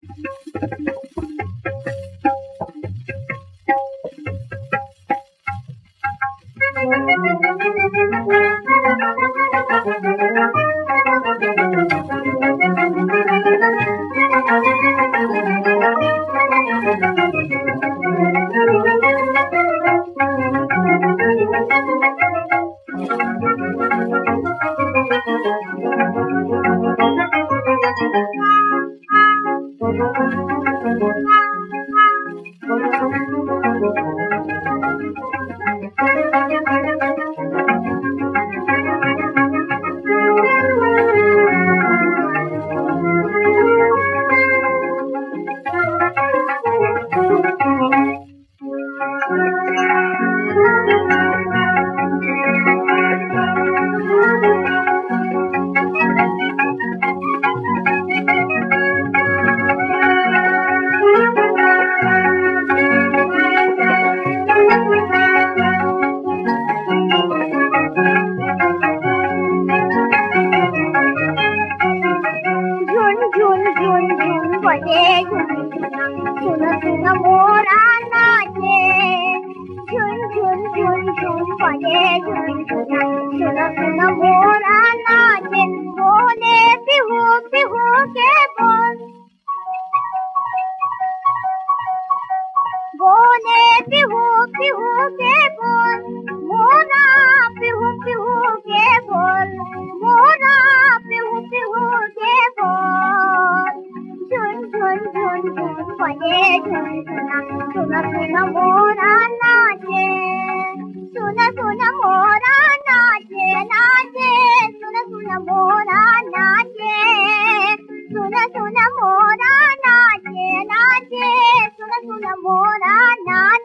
झुन बजे सुन सुन मोरा नाचे झुन बजे सुन सुन मोरा नाचे बोले बिहू बिहू के बोले बिहू बिहू के बोल मोरा बिहू बिहू के बोल मोरा बिहू बिहू के बोल झुन बजे सुन सुन मोरा नाचे सुन सुन मोरा नाचे नाचे सुन मोरा नाचे सुन मोरा नाचे नाचे सुन मोरा नाचे